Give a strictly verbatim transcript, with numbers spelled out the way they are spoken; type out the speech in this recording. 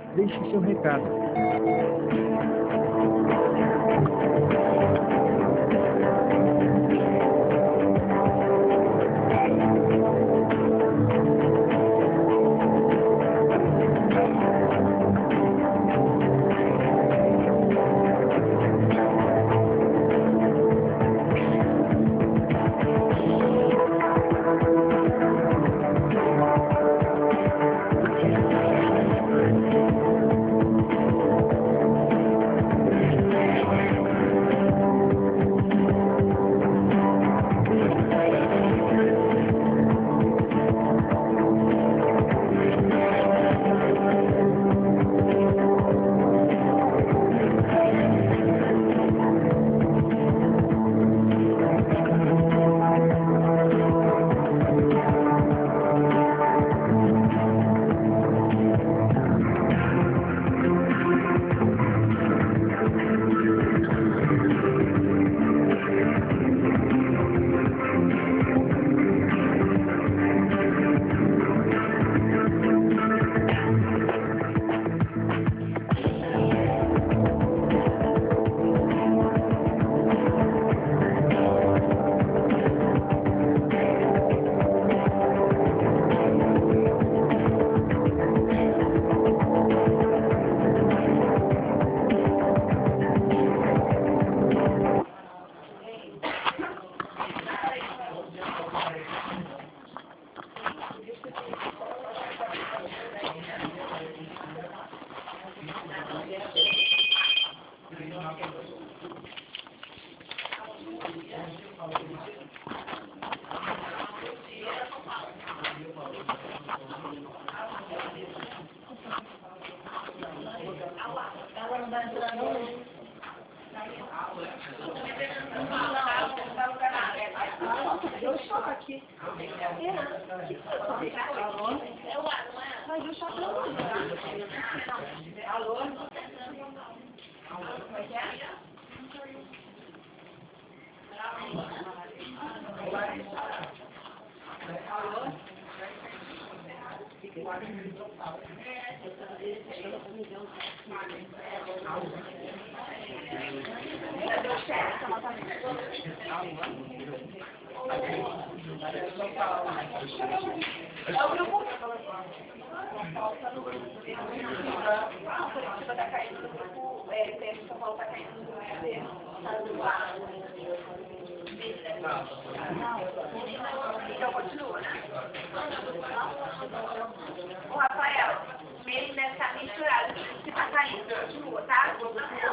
Deixe seu recado. Deu choque aqui. Mas deu choque não. Alô? Como é que é? Alô? Deu chefe, ela tá é o grupo. Curitiba tá caindo no grupo. É, tem São Paulo tá caindo no grupo dele. Então continua, né? Ô, Rafael, ele deve estar misturado. Se tá caindo, continua, tá?